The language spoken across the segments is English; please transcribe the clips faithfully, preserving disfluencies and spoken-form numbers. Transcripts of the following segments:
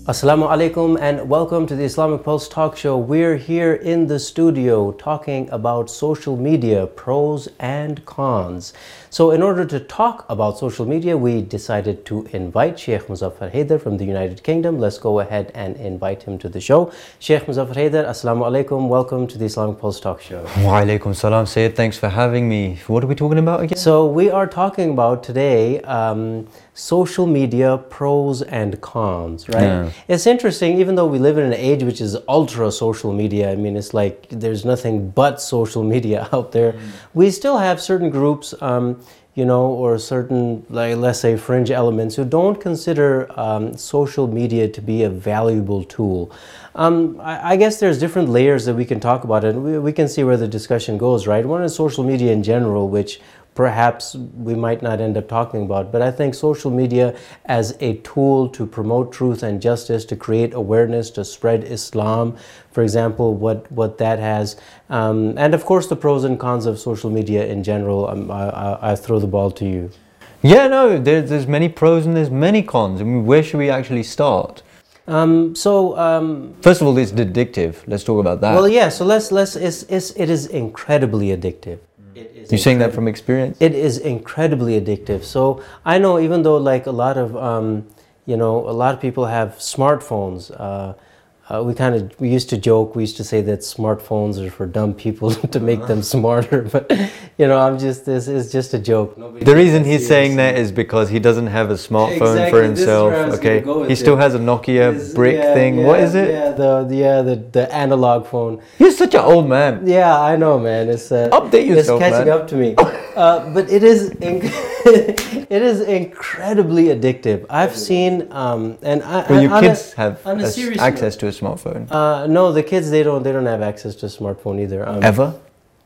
Assalamu alaikum and welcome to the Islamic Pulse Talk Show. We're here in the studio talking about social media, pros and cons. So in order to talk about social media, we decided to invite Sheikh Muzaffar Haider from the United Kingdom. Let's go ahead and invite him to the show. Sheikh Muzaffar Haider, Assalamu alaikum. Welcome to the Islamic Pulse Talk Show. Wa alaikum salam, Sayyid. Thanks for having me. What are we talking about again? So we are talking about today um, social media pros and cons, right? Yeah. It's interesting, even though we live in an age which is ultra social media, I mean, it's like there's nothing but social media out there. Mm. We still have certain groups, um, you know, or certain, like, let's say, fringe elements who don't consider um, social media to be a valuable tool. Um, I, I guess there's different layers that we can talk about, and we, we can see where the discussion goes, right? One is social media in general, which perhaps we might not end up talking about, but I think social media as a tool to promote truth and justice, to create awareness, to spread Islam, for example, what, what that has, um, and of course the pros and cons of social media in general. um, I, I, I throw the ball to you. Yeah, no, there, there's many pros and there's many cons. I mean, where should we actually start? Um, so, um, first of all, it's addictive. Let's talk about that. Well, yeah, so let's, let's, it's, it's, it is incredibly addictive. You're saying that from experience? It is incredibly addictive. So I know, even though like a lot of, um, you know, a lot of people have smartphones, uh, uh, we kind of, we used to joke, we used to say that smartphones are for dumb people to make them smarter, but you know, I'm just, this is just a joke. Nobody the reason he's saying that is because he doesn't have a smartphone exactly. for himself, okay? He it. still has a Nokia this, brick yeah, thing, yeah, what is it? Yeah, the, the, yeah, the, the analog phone. You're such an old man. Yeah, I know, man. It's uh, Update yourself, It's catching man. up to me. Uh, but it is inc- it is incredibly addictive. I've seen, um, and I, well, your on kids a, have on a a, access to a smartphone. Uh, no, the kids they don't they don't have access to a smartphone either. Um, ever?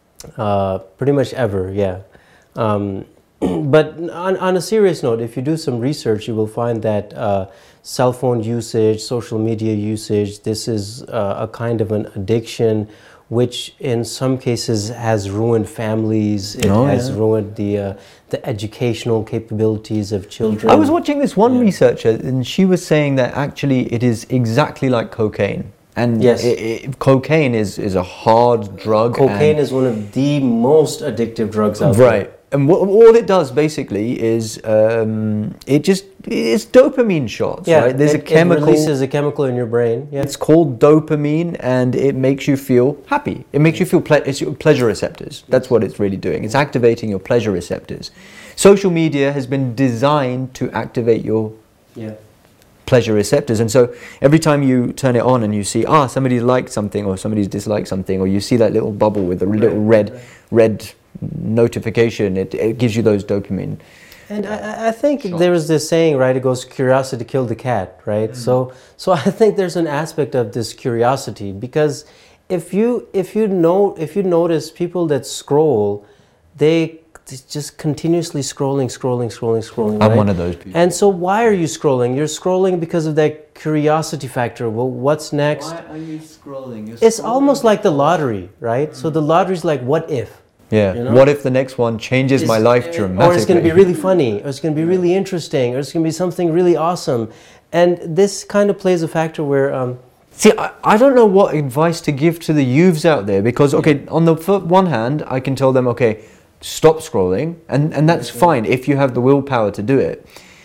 Uh, pretty much ever, yeah. Um, but on, on a serious note, if you do some research, you will find that uh, cell phone usage, social media usage, this is uh, a kind of an addiction which in some cases has ruined families. It oh, has yeah. ruined the uh, the educational capabilities of children. I was watching this one yeah. researcher, and she was saying that actually it is exactly like cocaine. And yes. it, it, cocaine is, is a hard drug. Cocaine is one of the most addictive drugs out right. there. Right. And what, all it does basically is um, it just it's dopamine shots. Yeah, right? There's it, a chemical. It releases a chemical in your brain. Yeah. It's called dopamine, and it makes you feel happy. It makes you feel ple- it's your pleasure receptors. That's what it's really doing. It's activating your pleasure receptors. Social media has been designed to activate your yeah. pleasure receptors, and so every time you turn it on and you see ah somebody liked something or somebody's disliked something, or you see that little bubble with a right, little red right. red notification, it, it gives you those dopamine. And I, I think shots. There was this saying, right? It goes, curiosity killed the cat, right? Mm. So, so I think there's an aspect of this curiosity, because if you if you know if you notice people that scroll, they just continuously scrolling, scrolling, scrolling, scrolling. I'm right? one of those people. And so, why are you scrolling? You're scrolling because of that curiosity factor. Well, what's next? Why are you scrolling? You're it's scrolling almost like the lottery, right? Mm. So the lottery's like, what if? Yeah. You know? What if the next one changes it's, my life dramatically? Or it's going to be really funny, or it's going to be really interesting, or it's going to be something really awesome. And this kind of plays a factor where... Um, See, I, I don't know what advice to give to the youths out there, because, okay, on the one hand, I can tell them, okay, stop scrolling, and, and that's fine if you have the willpower to do it.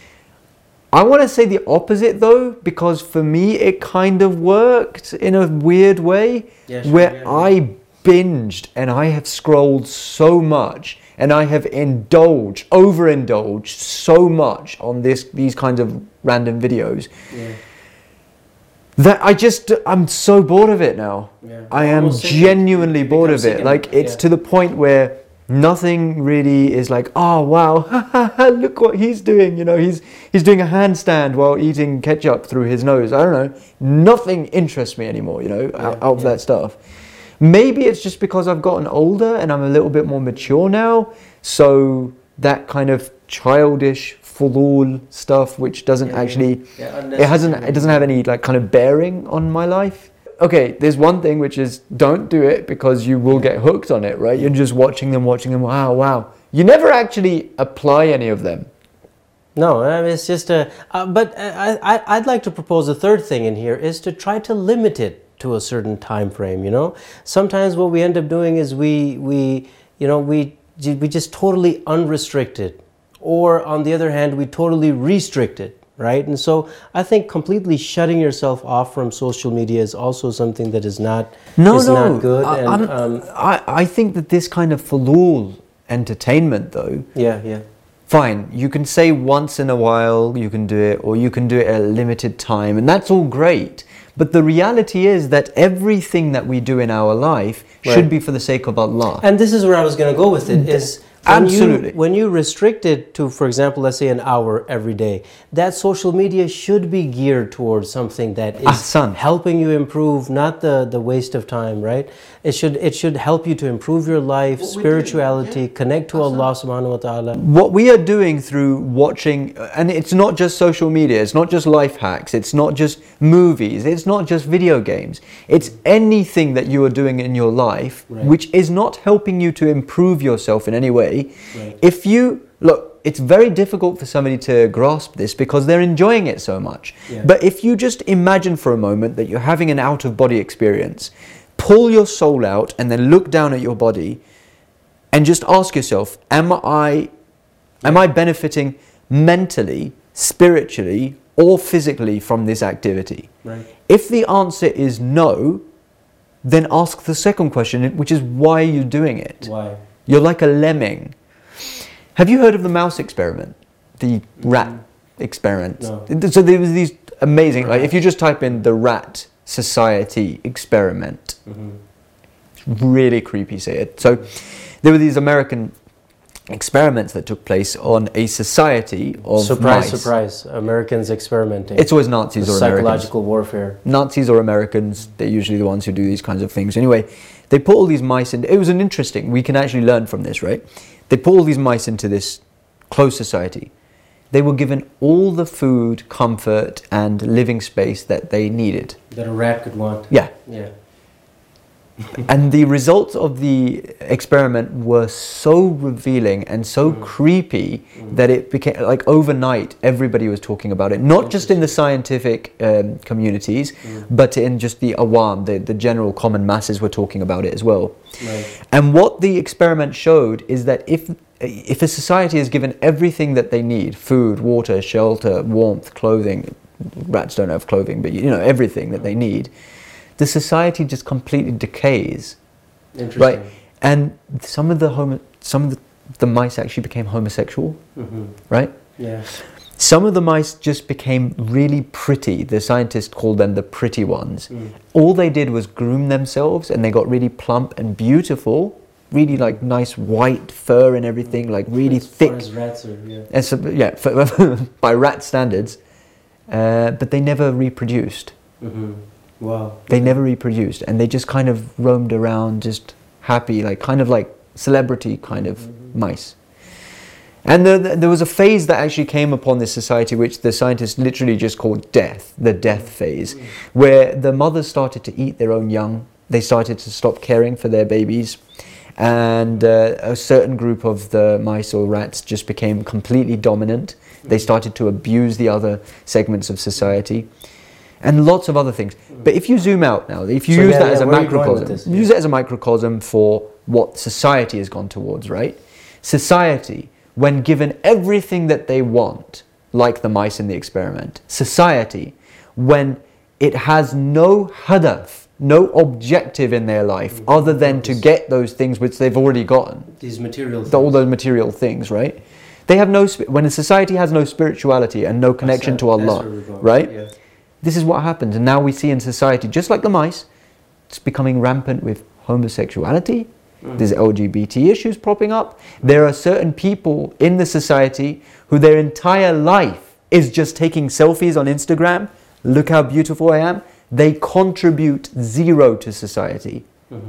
I want to say the opposite, though, because for me, it kind of worked in a weird way, yeah, sure, where yeah, I... yeah. binged and I have scrolled so much, and I have indulged, overindulged so much on this these kinds of random videos yeah. that I just I'm so bored of it now. Yeah. I am genuinely bored of it. Like it's yeah. to the point where nothing really is like, oh wow, look what he's doing. You know, he's he's doing a handstand while eating ketchup through his nose. I don't know. Nothing interests me anymore. You know, yeah. out, out of yeah. that stuff. Maybe it's just because I've gotten older and I'm a little bit more mature now, so that kind of childish, full stuff, which doesn't yeah, actually, yeah. Yeah, it hasn't, it doesn't have any like kind of bearing on my life. Okay, there's one thing which is don't do it, because you will get hooked on it, right? You're just watching them, watching them. Wow, wow. You never actually apply any of them. No, I mean, it's just a. Uh, but I, I, I'd like to propose a third thing in here is to try to limit it to a certain time frame. You know, sometimes what we end up doing is we we you know we we just totally unrestrict it, or on the other hand, we totally restrict it. Right, and so I think completely shutting yourself off from social media is also something that is not no, is no. not good. I, and, I'm- um, I, I think that this kind of falul entertainment, though, yeah, yeah, fine, you can say once in a while you can do it, or you can do it at a limited time, and that's all great. But the reality is that everything that we do in our life Right. should be for the sake of Allah. and this is where I was going to go with it. Is when Absolutely. You, when you restrict it to, for example, let's say an hour every day, that social media should be geared towards something that is Ahsan. helping you improve, not the, the waste of time, right? It should it should help you to improve your life, What we're spirituality, doing, yeah. connect to Ahsan. Allah subhanahu wa ta'ala. What we are doing through watching, and it's not just social media, it's not just life hacks, it's not just movies, it's not just video games, it's anything that you are doing in your life Right. which is not helping you to improve yourself in any way. Right. If you look, it's very difficult for somebody to grasp this because they're enjoying it so much. Yeah. But if you just imagine for a moment that you're having an out of body experience, pull your soul out and then look down at your body and just ask yourself, am I am I benefiting mentally, spiritually, or physically from this activity? Right. If the answer is no, then ask the second question, which is why are you doing it? Why? You're like a lemming. Have you heard of the mouse experiment? The rat experiment? No. So there was these amazing, like Right. if you just type in the Rat Society experiment, Mm-hmm. it's really creepy, say it. So there were these American experiments that took place on a society of Surprise, mice. surprise! Americans experimenting. It's always Nazis The or Americans. psychological warfare. Nazis or Americans, they're usually the ones who do these kinds of things. Anyway, they put all these mice in. It was an interesting, we can actually learn from this, right? They put all these mice into this closed society. They were given all the food, comfort, and living space that they needed. That a rat could want. Yeah. Yeah. And the results of the experiment were so revealing and so Mm. creepy that it became, like overnight, everybody was talking about it. Not just in the scientific um, communities, Mm. but in just the awam, the, the general common masses were talking about it as well. Right. And what the experiment showed is that if if a society is given everything that they need, food, water, shelter, warmth, clothing, rats don't have clothing, but you know, everything that they need, the society just completely decays. Interesting. Right? And some of the homo- some of the, the mice actually became homosexual, Mm-hmm. right? Yeah. Some of the mice just became really pretty. The scientists called them the pretty ones. Mm. All they did was groom themselves and they got really plump and beautiful, really like nice white fur and everything, like really as thick. Far as rats are, yeah. And so, yeah, for, by rat standards. Uh, but they never reproduced. Mm-hmm. Wow. They never reproduced, and they just kind of roamed around, just happy, like kind of like celebrity kind of Mhm. mice. And the, the, there was a phase that actually came upon this society, which the scientists literally just called death, the death phase, where the mothers started to eat their own young. They started to stop caring for their babies, and uh, a certain group of the mice or rats just became completely dominant. They started to abuse the other segments of society, and lots of other things. But if you zoom out now, if you So use yeah, that yeah, as a where are you going with macrocosm, this? use it as a microcosm for what society has gone towards, right? Society, when given everything that they want, like the mice in the experiment, society, when it has no hadaf, no objective in their life Mm-hmm. other than to get those things which they've already gotten, These material things. the- all those material things, right? They have no, spi- when a society has no spirituality and no connection to That's where Allah, we're going, right? Yeah. This is what happens. And now we see in society, just like the mice, it's becoming rampant with homosexuality. Mm. There's L G B T issues popping up. There are certain people in the society who their entire life is just taking selfies on Instagram. Look how beautiful I am. They contribute zero to society. Mhm.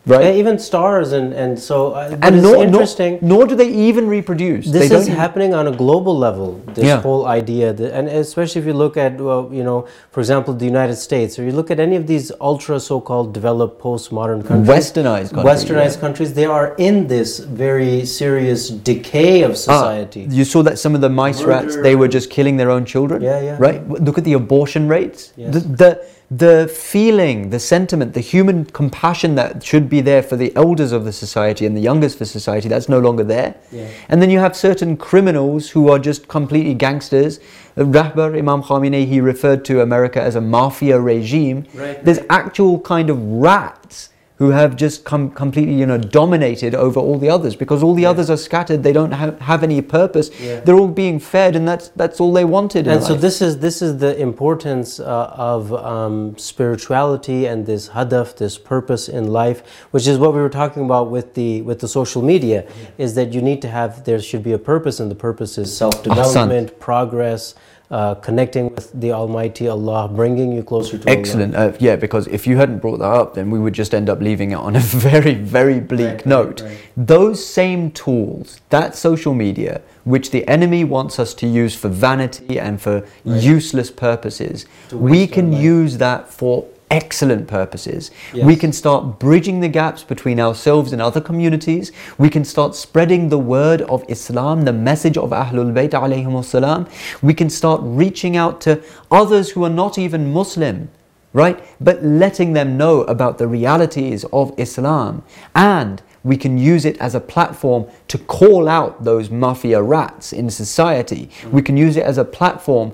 right? Yeah, even stars and and so. Uh, And it's nor, nor, interesting. nor do they even reproduce. This they is don't happening on a global level. This Yeah. whole idea, that, and especially if you look at, well, you know, for example, the United States, or you look at any of these ultra so-called developed postmodern countries, Westernized countries, Westernized yeah. countries, they are in this very serious decay of society. Ah, you saw that some of the mice rats, they were just killing their own children. Yeah, yeah. Right? Look at the abortion rates. Yes. The, the the feeling, the sentiment, the human compassion that should be there for the elders of the society and the youngest for society, that's no longer there. Yeah. And then you have certain criminals who are just completely gangsters. Rahbar Imam Khamenei, he referred to America as a mafia regime. Right. There's actual kind of rats who have just come completely, you know, dominated over all the others, because all the Yeah. others are scattered. They don't ha- have any purpose. Yeah. They're all being fed, and that's that's all they wanted. And in so life. this is this is the importance uh, of um, spirituality and this hadaf, this purpose in life, which is what we were talking about with the with the social media. Is that you need to have, there should be a purpose, and the purpose is self-development, progress, uh, connecting with the Almighty Allah, bringing you closer to Excellent. Uh, yeah, because if you hadn't brought that up, then we would just end up leaving it on a very, very bleak Right, right, note. right. Those same tools, that social media, which the enemy wants us to use for vanity and for Right. useless purposes, To we waste can our life. use that for excellent purposes. Yes. We can start bridging the gaps between ourselves and other communities. We can start spreading the word of Islam, the message of Ahlul Bayt alayhimus salam. We can start reaching out to others who are not even Muslim, right? But letting them know about the realities of Islam. And we can use it as a platform to call out those mafia rats in society. We can use it as a platform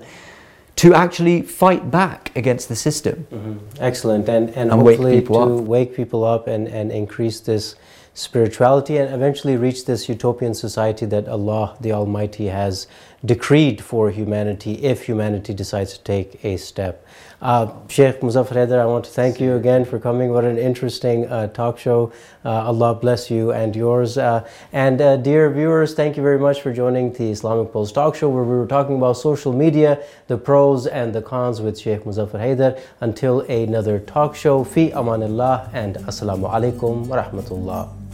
to actually fight back against the system. Mm-hmm. Excellent, and and, And wake hopefully people to up. wake people up and and increase this spirituality, and eventually reach this utopian society that Allah the Almighty has decreed for humanity, if humanity decides to take a step. Uh, Sheikh Muzaffar Haider, I want to thank you again for coming. What an interesting uh, talk show. Uh, Allah bless you and yours. Uh, and uh, dear viewers, thank you very much for joining the Islamic Pulse talk show, where we were talking about social media, the pros and the cons with Sheikh Muzaffar Haider. Until another talk show, fi amanillah, and assalamu alaikum wa rahmatullah.